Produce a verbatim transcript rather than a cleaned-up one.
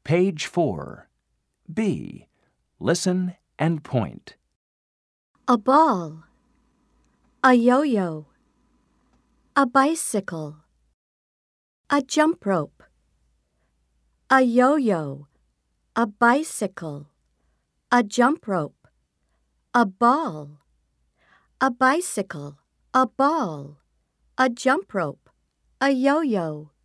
Page four. B. Listen and point. A ball. A yo-yo. A bicycle. A jump rope. A yo-yo. A bicycle. A jump rope. A ball. A bicycle. A ball. A jump rope. A yo-yo.